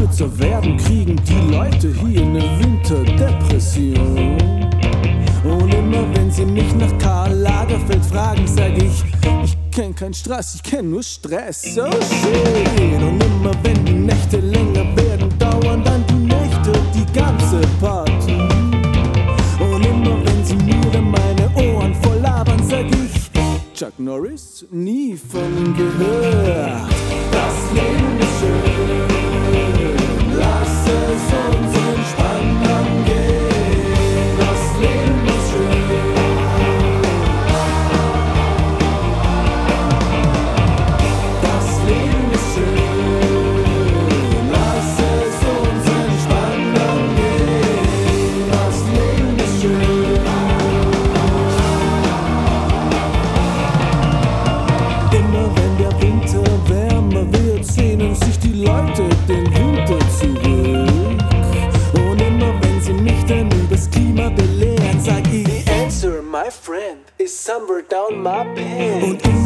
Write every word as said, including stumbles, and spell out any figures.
kürzer werden, kriegen die Leute hier eine Winterdepression. Und immer wenn sie mich nach Karl Lagerfeld fragen, sag ich, ich kenn keinen Stress, ich kenn nur Stress. So schön. Und immer wenn die Nächte länger werden, dauern dann die Nächte die ganze Party. Und immer wenn sie mir dann meine Ohren voll labern, sag ich, Chuck Norris, nie von ihm gehört. Das Leben ist schön, lass es uns entspannen angehen. Das Leben ist schön. Das Leben ist schön, lass es uns entspannen angehen. Das Leben ist schön. Immer wenn der Winter wärmer wird, sehnen sich die Leute den Winter zurück. Und immer wenn sie mich dann übers Klima belehren, sag ich, the answer, my friend, is somewhere down my pants. Und